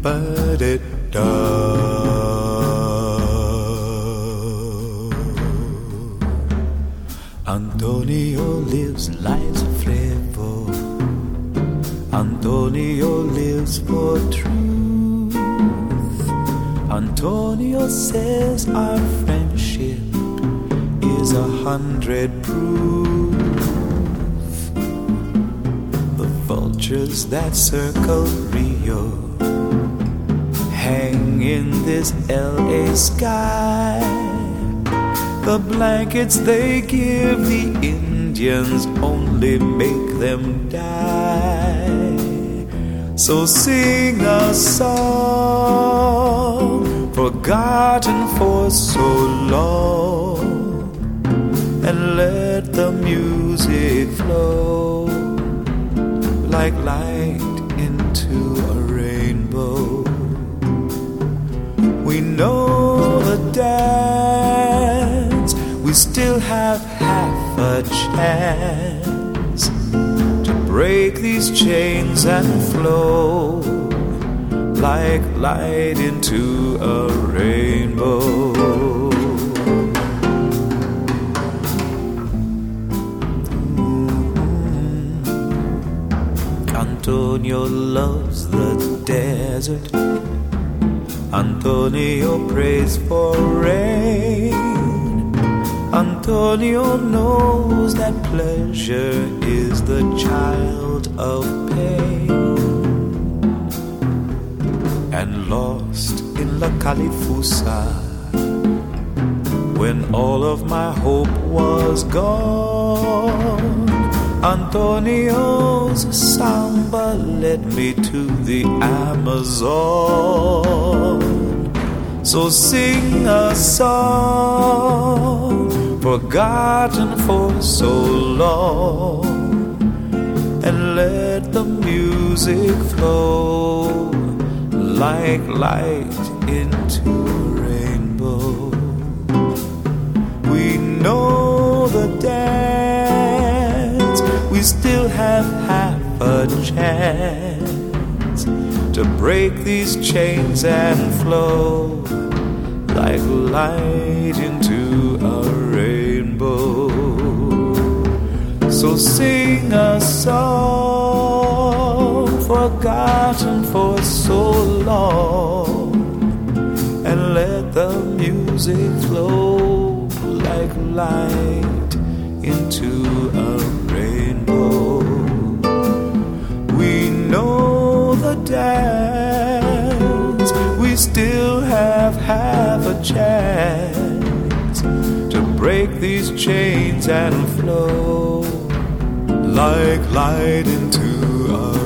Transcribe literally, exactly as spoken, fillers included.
Ba-da-da. Antonio lives lives of flavor. Antonio lives for truth. Antonio says our friendship is a hundred proof. The vultures that circle Rio hang in this L A sky. The blankets they give the Indians only make them die. So sing a song forgotten for so long, and let the music flow like light into a rainbow. We know the dance, we still have half a chance to break these chains and flow like light into a rainbow. Antonio loves the desert. Antonio prays for rain. Antonio knows that pleasure is the child of pain. And lost in La Califusa, when all of my hope was gone, Antonio's samba led me to the Amazon. So sing a song forgotten for so long, and let the music flow like light into a rainbow. We know the dance, we still have half a chance to break these chains and flow like light into a rainbow. So sing a song forgotten for so long, and let the music flow like light into a rainbow. We know the dance, we still have half a chance to break these chains and flow like light into a